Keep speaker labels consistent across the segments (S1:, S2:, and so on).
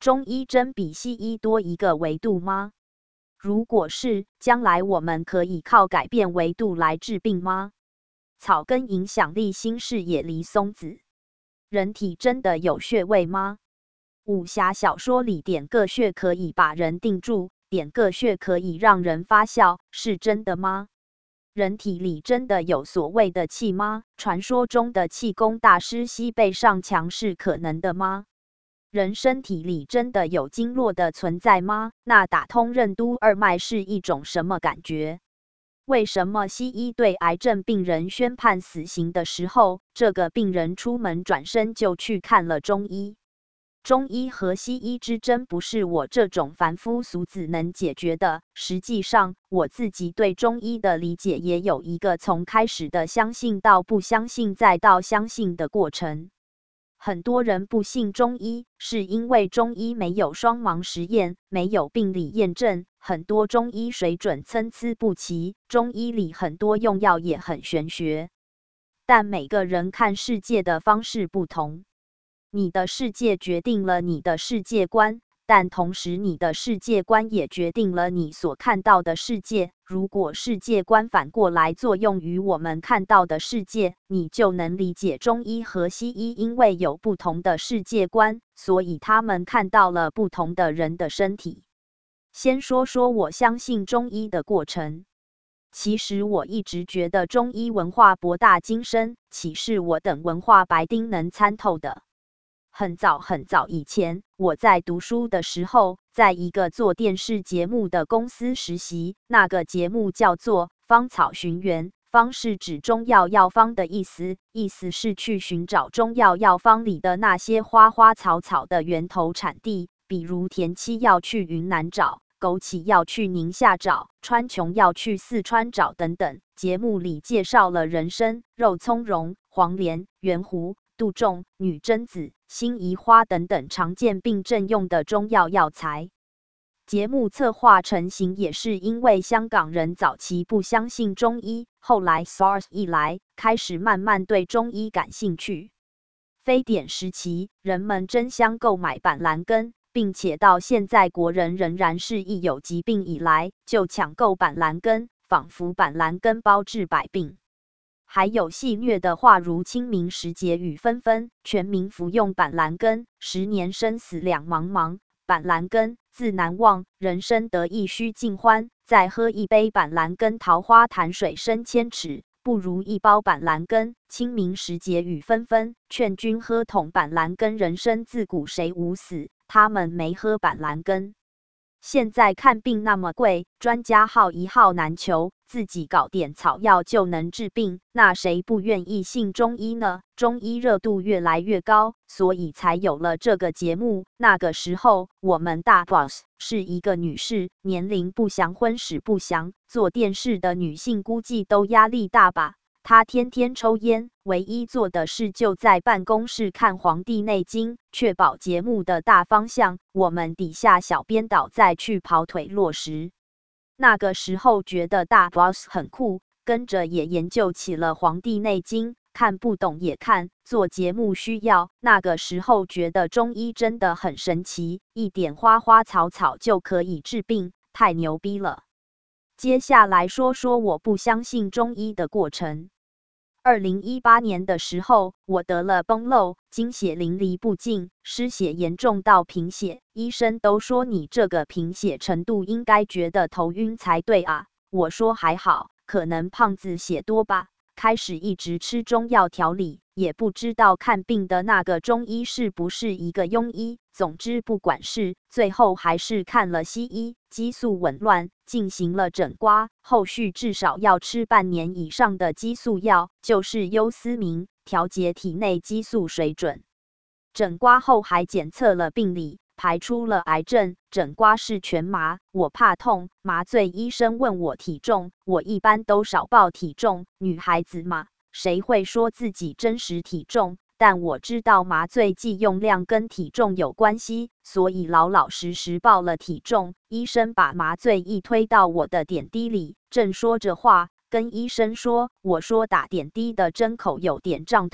S1: 中医真比西医多一个维度吗？如果是，将来我们可以靠改变维度来治病吗？草根影响力新视野离松子，人体真的有穴位吗？武侠小说里点个穴可以把人定住，点个穴可以让人发笑，是真的吗？人体里真的有所谓的气吗？传说中的气功大师西贝上墙是可能的吗？人身体里真的有经络的存在吗？那打通任督二脉是一种什么感觉？为什么西医对癌症病人宣判死刑的时候，这个病人出门转身就去看了中医？中医和西医之争不是我这种凡夫俗子能解决的。实际上，我自己对中医的理解也有一个从开始的相信到不相信再到相信的过程。很多人不信中医，是因为中医没有双盲实验，没有病理验证，很多中医水准参差不齐，中医里很多用药也很玄学。但每个人看世界的方式不同，你的世界决定了你的世界观，但同时你的世界观也决定了你所看到的世界。如果世界观反过来作用于我们看到的世界，你就能理解中医和西医因为有不同的世界观，所以他们看到了不同的人的身体。先说说我相信中医的过程。其实我一直觉得中医文化博大精深，岂是我等文化白丁能参透的？很早很早以前，我在读书的时候，在一个做电视节目的公司实习。那个节目叫做芳草寻源，方是指中药药方的意思，意思是去寻找中药药方里的那些花花草草的源头产地，比如田七要去云南找，枸杞要去宁夏找，川穹要去四川找等等。节目里介绍了人参、肉苁蓉、黄连、圆胡、杜仲、女贞子、辛夷花等等常见病症用的中药药材。节目策划成型也是因为香港人早期不相信中医，后来 SARS 一来，开始慢慢对中医感兴趣。非典时期，人们争相购买板蓝根，并且到现在国人仍然是一有疾病以来就抢购板蓝根，仿佛板蓝根包治百病。还有戏谑的话如清明时节雨纷纷，全民服用板蓝根，10年生死两茫茫。板蓝根自难忘，人生得意须尽欢。再喝一杯板蓝根，桃花潭水深千尺，不如一包板蓝根。清明时节雨纷纷，劝君喝桶板蓝根。人生自古谁无死，他们没喝板蓝根。现在看病那么贵，专家号一号难求，自己搞点草药就能治病，那谁不愿意信中医呢？中医热度越来越高，所以才有了这个节目。那个时候，我们大 boss 是一个女士，年龄不详，婚史不详，做电视的女性估计都压力大吧。他天天抽烟，唯一做的事就在办公室看《黄帝内经》，确保节目的大方向。我们底下小编导再去跑腿落实。那个时候觉得大 boss 很酷，跟着也研究起了《黄帝内经》，看不懂也看，做节目需要。那个时候觉得中医真的很神奇，一点花花草草就可以治病，太牛逼了。接下来说说我不相信中医的过程。2018年的时候，我得了崩漏，经血淋漓不尽，失血严重到贫血，医生都说你这个贫血程度应该觉得头晕才对啊。我说还好，可能胖子血多吧。开始一直吃中药调理，也不知道看病的那个中医是不是一个庸医。总之不管事，最后还是看了西医，激素紊乱，进行了整刮，后续至少要吃半年以上的激素药，就是优思明，调节体内激素水准。整刮后还检测了病理，排出了癌症。整刮是全麻，我怕痛，麻醉医生问我体重，我一般都少报体重，女孩子嘛，谁会说自己真实体重？但我知道麻醉剂用量跟体重有关系，所以老老实实报了体重。医生把麻醉一推到我的点滴里，正说着话，跟医生说，我说打点滴的针口有点胀痛，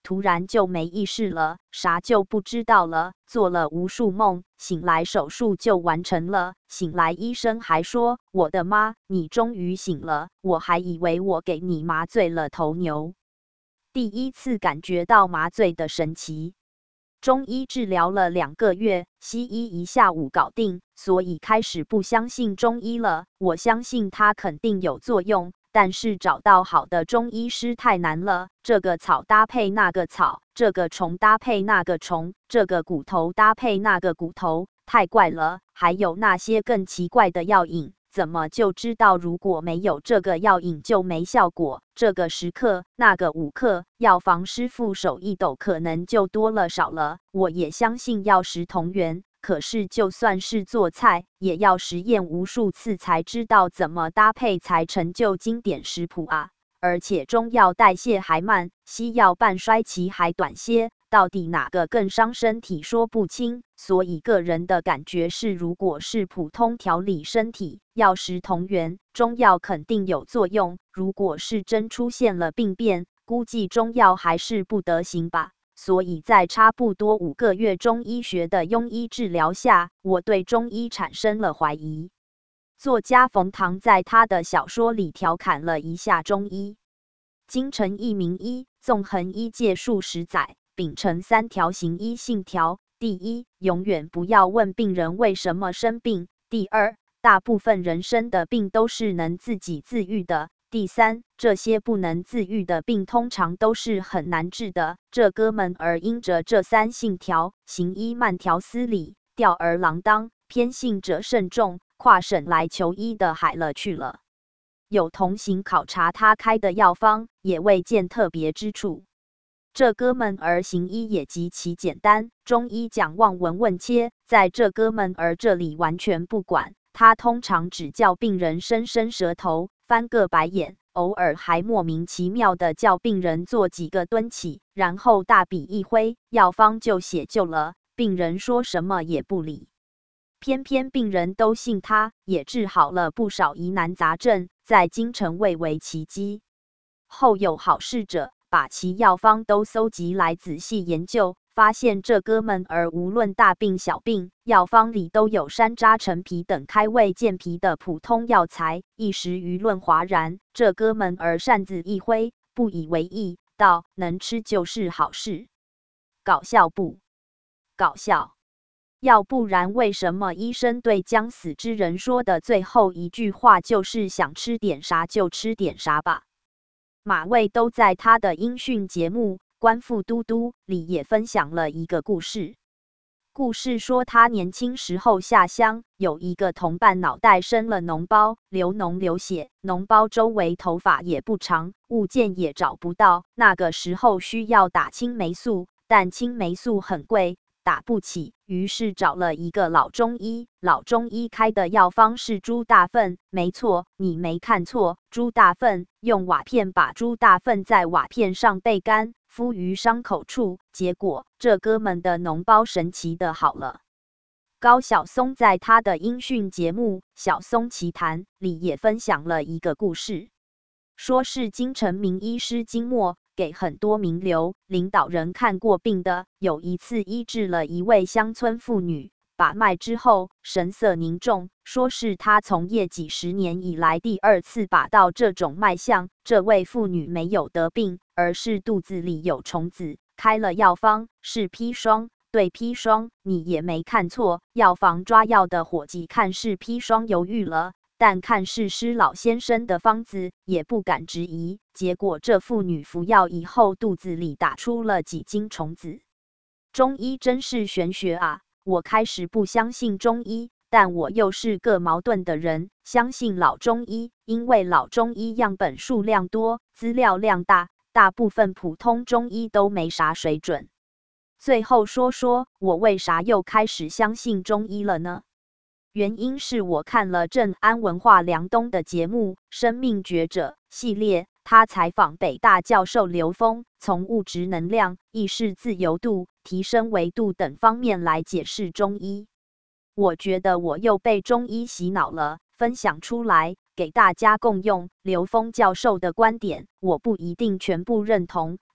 S1: 突然就没意识了，啥就不知道了，做了无数梦，醒来手术就完成了。醒来医生还说：“我的妈，你终于醒了，我还以为我给你麻醉了头牛。”第一次感觉到麻醉的神奇。中医治疗了2个月，西医1下午搞定，所以开始不相信中医了。我相信它肯定有作用，但是找到好的中医师太难了。这个草搭配那个草，这个虫搭配那个虫，这个骨头搭配那个骨头，太怪了。还有那些更奇怪的药引。怎么就知道如果没有这个药引就没效果？这个10克，那个5克，药房师傅手一抖，可能就多了少了。我也相信药食同源，可是就算是做菜，也要实验无数次才知道怎么搭配才成就经典食谱啊！而且中药代谢还慢，西药半衰期还短些。到底哪个更伤身体说不清，所以个人的感觉是，如果是普通调理身体，药食同源，中药肯定有作用。如果是真出现了病变，估计中药还是不得行吧。所以在差不多5个月中医学的庸医治疗下，我对中医产生了怀疑。作家冯唐在他的小说里调侃了一下中医：京城一名医，纵横医界数十载，秉承3条行医信条：第一，永远不要问病人为什么生病；第二，大部分人生的病都是能自己自愈的；第三，这些不能自愈的病通常都是很难治的。这哥们儿因着这3信条，行医慢条斯理，吊儿郎当，偏信者慎重，跨省来求医的海了去了。有同行考察他开的药方，也未见特别之处。这哥们儿行医也极其简单，中医讲望闻问切，在这哥们儿这里完全不管。他通常只叫病人伸伸舌头，翻个白眼，偶尔还莫名其妙的叫病人做几个蹲起，然后大笔一挥，药方就写就了，病人说什么也不理。偏偏病人都信他，也治好了不少疑难杂症，在京城蔚为奇迹。后有好事者把其药方都搜集来仔细研究，发现这哥们儿无论大病小病，药方里都有山楂、陈皮等开胃健脾的普通药材，一时舆论哗然。这哥们儿扇子一挥，不以为意，道：“能吃就是好事。”搞笑不？搞笑。要不然为什么医生对将死之人说的最后一句话就是想吃点啥就吃点啥吧？马未都在他的音讯节目《官复都督》里也分享了一个故事。故事说他年轻时候下乡，有一个同伴脑袋生了脓包，流脓流血，脓包周围头发也不长，物件也找不到。那个时候需要打青霉素，但青霉素很贵，打不起，于是找了一个老中医。老中医开的药方是猪大粪，没错，你没看错，猪大粪。用瓦片把猪大粪在瓦片上焙干，敷于伤口处，结果这哥们的脓包神奇的好了。高晓松在他的音讯节目《小松奇谈》里也分享了一个故事，说是京城名医师金墨给很多名流领导人看过病的，有一次医治了一位乡村妇女，把脉之后神色凝重，说是他从业几十年以来第2次把到这种脉象。这位妇女没有得病，而是肚子里有虫子，开了药方是砒霜。对，砒霜，你也没看错。药房抓药的伙计看是砒霜犹豫了，但看是施老先生的方子，也不敢质疑。结果这妇女服药以后，肚子里打出了几斤虫子。中医真是玄学啊！我开始不相信中医，但我又是个矛盾的人，相信老中医，因为老中医样本数量多，资料量大，大部分普通中医都没啥水准。最后说说我为啥又开始相信中医了呢？原因是我看了正安文化梁东的节目《生命觉者》系列，他采访北大教授刘峰，从物质能量、意识自由度、提升维度等方面来解释中医。我觉得我又被中医洗脑了，分享出来给大家共用。刘峰教授的观点，我不一定全部认同，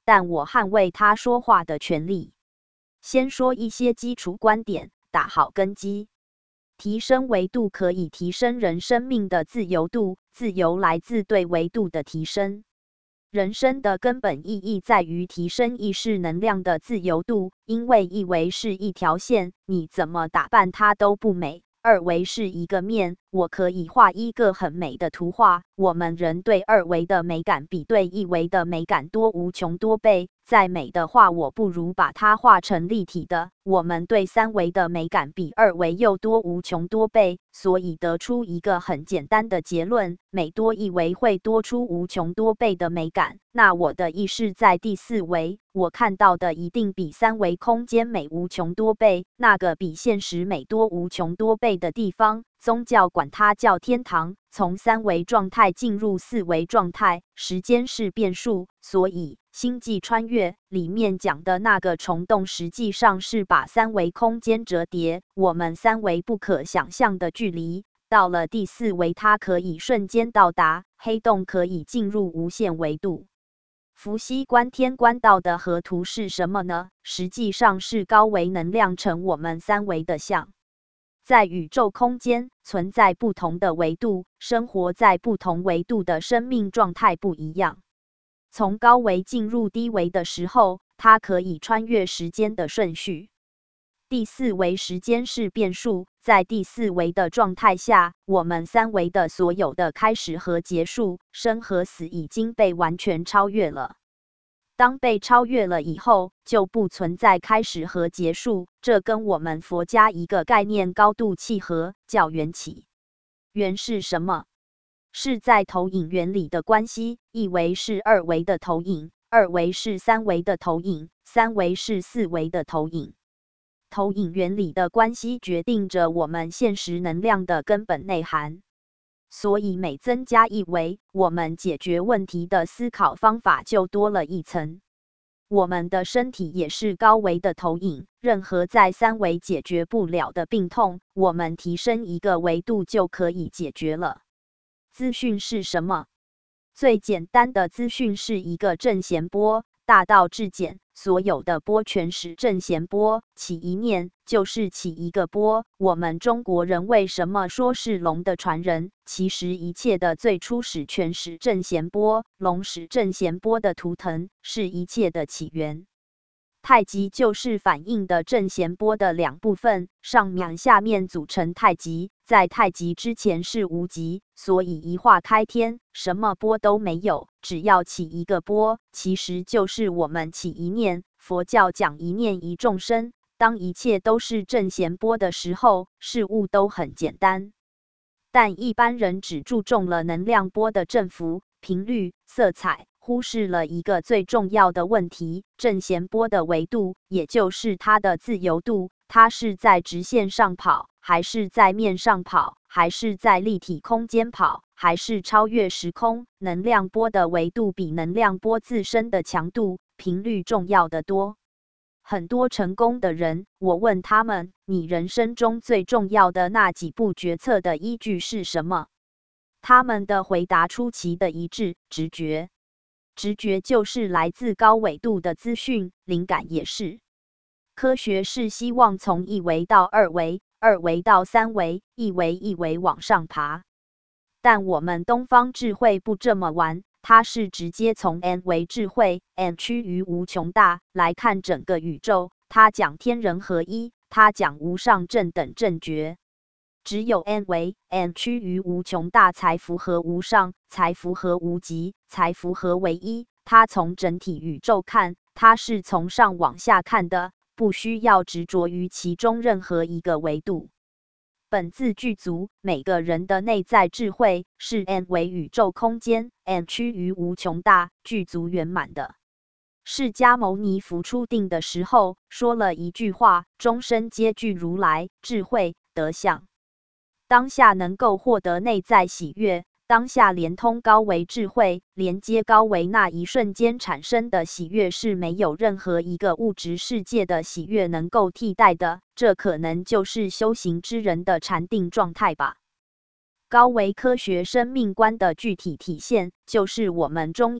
S1: 但我捍卫他说话的权利。先说一些基础观点，打好根基。提升维度可以提升人生命的自由度，自由来自对维度的提升。人生的根本意义在于提升意识能量的自由度，因为一维是一条线，你怎么打扮它都不美；二维是一个面，我可以画一个很美的图画。我们人对二维的美感比对一维的美感多无穷多倍，再美的画我不如把它画成立体的。我们对三维的美感比二维又多无穷多倍，所以得出一个很简单的结论：每多一维会多出无穷多倍的美感。那我的意识在第四维，我看到的一定比三维空间美无穷多倍，那个比现实美多无穷多倍的地方，宗教管它叫天堂。从三维状态进入四维状态，时间是变数，所以星际穿越里面讲的那个虫洞实际上是把三维空间折叠，我们三维不可想象的距离，到了第四维它可以瞬间到达，黑洞可以进入无限维度。伏羲观天观道的河图是什么呢？实际上是高维能量乘我们三维的像。在宇宙空间存在不同的维度，生活在不同维度的生命状态不一样。从高维进入低维的时候，它可以穿越时间的顺序。第四维时间是变数，在第四维的状态下，我们三维的所有的开始和结束、生和死已经被完全超越了。当被超越了以后，就不存在开始和结束，这跟我们佛家一个概念高度契合，叫缘起。缘是什么？是在投影原理的关系，一维是二维的投影，二维是三维的投影，三维是四维的投影。投影原理的关系决定着我们现实能量的根本内涵。所以每增加一维，我们解决问题的思考方法就多了一层。我们的身体也是高维的投影，任何在三维解决不了的病痛，我们提升一个维度就可以解决了。资讯是什么？最简单的资讯是一个正弦波，大到至简，所有的波全是正弦波，起一念就是起一个波。我们中国人为什么说是龙的传人？其实一切的最初始全是正弦波，龙是正弦波的图腾，是一切的起源。太极就是反应的正弦波的两部分，上面下面组成太极。在太极之前是无极，所以一化开天，什么波都没有，只要起一个波，其实就是我们起一念。佛教讲一念一众生，当一切都是正弦波的时候，事物都很简单。但一般人只注重了能量波的振幅、频率、色彩，忽视了一个最重要的问题：正弦波的维度，也就是它的自由度。它是在直线上跑，还是在面上跑，还是在立体空间跑，还是超越时空？能量波的维度比能量波自身的强度、频率重要得多。很多成功的人，我问他们，你人生中最重要的那几步决策的依据是什么？他们的回答出奇的一致：直觉。直觉就是来自高纬度的资讯，灵感也是。科学是希望从一维到二维，二维到三维，一维往上爬。但我们东方智慧不这么玩，它是直接从 n 维智慧 n 趋于无穷大来看整个宇宙。它讲天人合一，它讲无上正等正觉。只有 n 维 n 趋于无穷大才符合无上，才符合无极，才符合唯一。它从整体宇宙看，它是从上往下看的。不需要执着于其中任何一个维度。本自具足，每个人的内在智慧是 n 为宇宙空间 n 趋于无穷大，具足圆满的。释迦牟尼佛出定的时候说了一句话：终身皆具如来智慧德相。当下能够获得内在喜悦。当下连通高维智慧，连接高维那一瞬间产生的喜悦是没有任何一个物质世界的喜悦能够替代的，这可能就是修行之人的禅定状态吧。高维科学生命观的具体体现，就是我们中医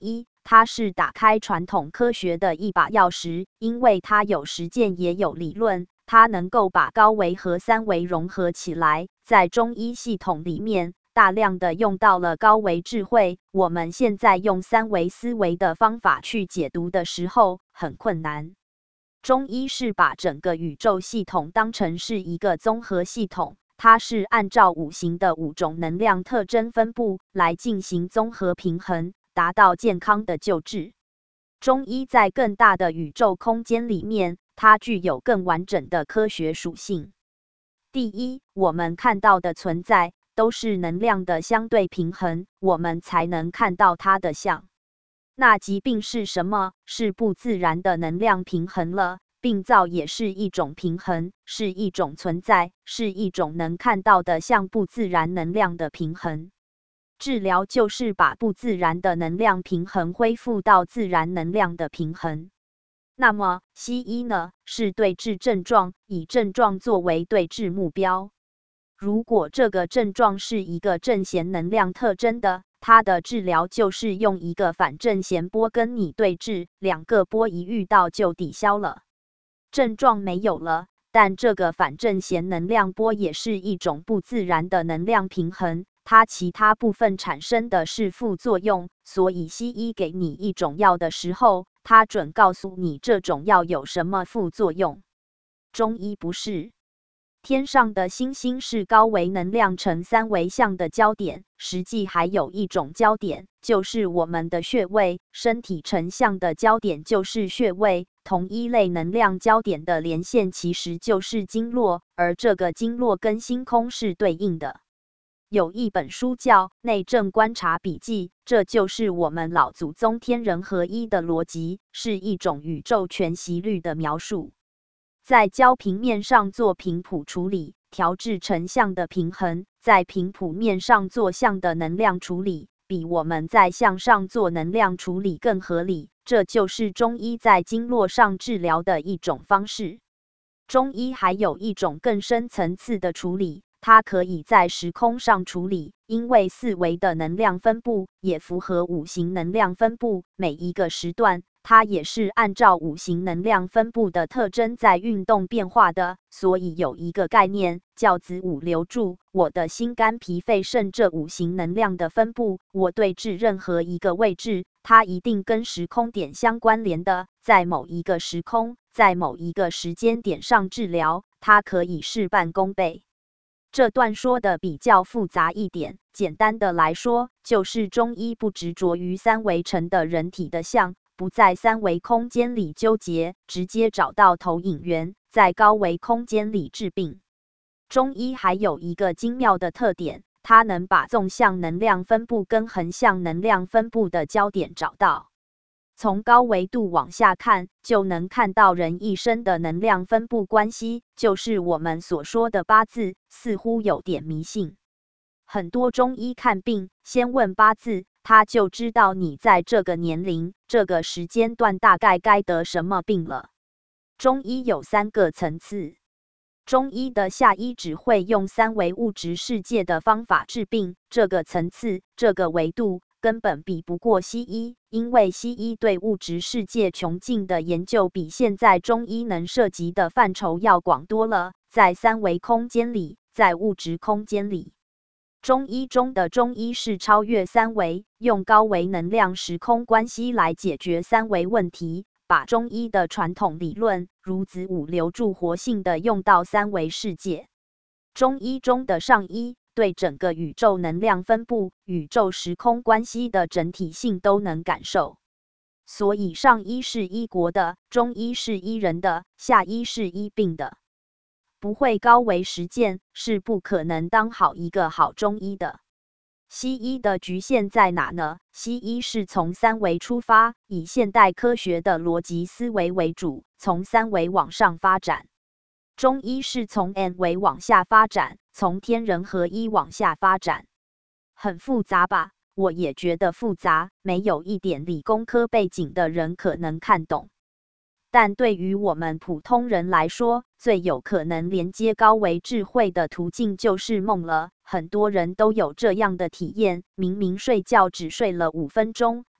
S1: 它是打开传统科学的一把钥匙，因为它有实践也有理论，它能够把高维和三维融合起来。在中医系统里面，大量的用到了高维智慧，我们现在用三维思维的方法去解读的时候，很困难。中医是把整个宇宙系统当成是一个综合系统，它是按照五行的5种能量特征分布来进行综合平衡，达到健康的救治。中医在更大的宇宙空间里面，它具有更完整的科学属性。第一，我们看到的存在都是能量的相对平衡，我们才能看到它的相。那疾病是什么？是不自然的能量平衡了。病灶也是一种平衡，是一种存在，是一种能看到的像不自然能量的平衡。治疗就是把不自然的能量平衡恢复到自然能量的平衡。那么西医呢？是对治症状，以症状作为对治目标。如果这个症状是一个正弦能量特征的，它的治疗就是用一个反正弦波跟你对峙，两个波一遇到就抵消了，症状没有了。但这个反正弦能量波也是一种不自然的能量平衡，它其他部分产生的是副作用，所以西医给你一种药的时候，它准告诉你这种药有什么副作用。中医不是。天上的星星是高维能量呈三维相的焦点，实际还有一种焦点，就是我们的穴位，身体成像的焦点就是穴位，同一类能量焦点的连线其实就是经络，而这个经络跟星空是对应的。有一本书叫《内政观察笔记》，这就是我们老祖宗天人合一的逻辑，是一种宇宙全息律的描述。在焦平面上做频谱处理，调制成像的平衡；在频谱面上做像的能量处理，比我们在像上做能量处理更合理。这就是中医在经络上治疗的一种方式。中医还有一种更深层次的处理，它可以在时空上处理，因为4维的能量分布也符合五行能量分布，每一个时段它也是按照五行能量分布的特征在运动变化的，所以有一个概念叫子午流注。我的心肝脾肺肾这五行能量的分布，我对治任何一个位置，它一定跟时空点相关联的，在某一个时空，在某一个时间点上治疗，它可以事半功倍。这段说的比较复杂一点，简单的来说，就是中医不执着于3维成的人体的像，不在3维空间里纠结，直接找到投影源，在高维空间里治病。中医还有一个精妙的特点，它能把纵向能量分布跟横向能量分布的焦点找到。从高维度往下看，就能看到人一生的能量分布关系，就是我们所说的八字，似乎有点迷信。很多中医看病，先问八字，他就知道你在这个年龄、这个时间段大概该得什么病了。中医有3个层次。中医的下医只会用3维物质世界的方法治病，这个层次、这个维度根本比不过西医，因为西医对物质世界穷尽的研究比现在中医能涉及的范畴要广多了。在3维空间里，在物质空间里，中医中的中医是超越3维，用高维能量时空关系来解决3维问题，把中医的传统理论如子午流注活性的用到3维世界。中医中的上医对整个宇宙能量分布、宇宙时空关系的整体性都能感受。所以上医是医国的，中医是医人的，下医是医病的。不会高维实践，是不可能当好一个好中医的。西医的局限在哪呢？西医是从3维出发，以现代科学的逻辑思维为主，从3维往上发展。中医是从 N 维往下发展，从天人合一往下发展。很复杂吧？我也觉得复杂，没有一点理工科背景的人可能看懂。但对于我们普通人来说，最有可能连接高维智慧的途径就是梦了。很多人都有这样的体验，明明睡觉只睡了5分钟，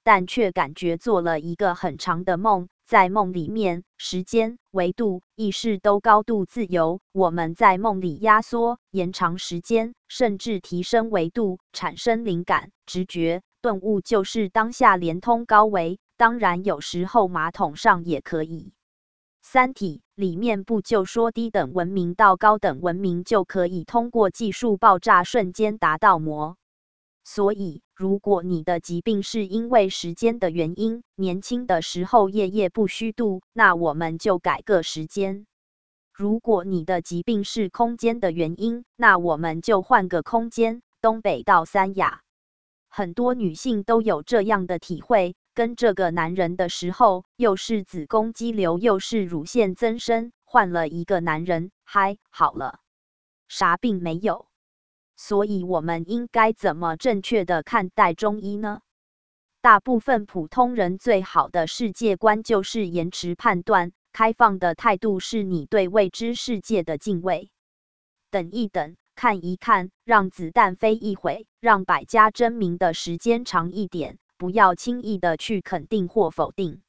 S1: 但却感觉做了一个很长的梦。在梦里面，时间、维度、意识都高度自由。我们在梦里压缩、延长时间，甚至提升维度，产生灵感、直觉、顿悟，就是当下连通高维。当然，有时候马桶上也可以。三体里面不就说低等文明到高等文明就可以通过技术爆炸瞬间达到魔？所以，如果你的疾病是因为时间的原因，年轻的时候夜夜不虚度，那我们就改个时间。如果你的疾病是空间的原因，那我们就换个空间，东北到三亚。很多女性都有这样的体会，跟这个男人的时候，又是子宫肌瘤，又是乳腺增生，换了一个男人，嗨，好了，啥病没有。所以我们应该怎么正确的看待中医呢？大部分普通人最好的世界观就是延迟判断，开放的态度是你对未知世界的敬畏。等一等，看一看，让子弹飞一会，让百家争鸣的时间长一点，不要轻易的去肯定或否定。